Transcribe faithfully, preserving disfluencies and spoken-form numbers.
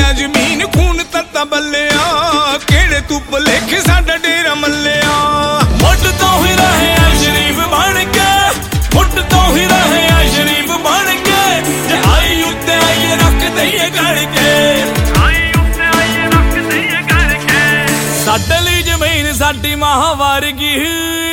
ਆ ਜ਼ਮੀਨ ਖੂਨ ਤੱਤਾ ਬੱਲਿਆ ਕਿਹੜੇ ਤੂੰ ਭੁਲੇਖੇ ਸਾਡਾ ਡੇਰਾ ਮੱਲਿਆ ਮੁੱਢ ਤੋਂ ਹੀ ਰਹੇ ਆ ਸ਼ਰੀਫ ਬਣ ਕੇ ਮੁੱਢ ਤੋਂ ਹੀ ਰਹੇ ਆ ਸ਼ਰੀਫ ਬਣ ਕੇ ਜੇ ਆਈ ਉੱਤੇ ਆਈ ਰੱਖ ਦਈਏ ਗੜ ਕੇ ਆਈ ਉੱਤੇ ਆਈ ਰੱਖ ਦਈਏ ਗੜ ਕੇ ਸਾਡੇ ਲਈ ਜ਼ਮੀਨ ਸਾਡੀ ਮਾਂ ਵਰਗੀ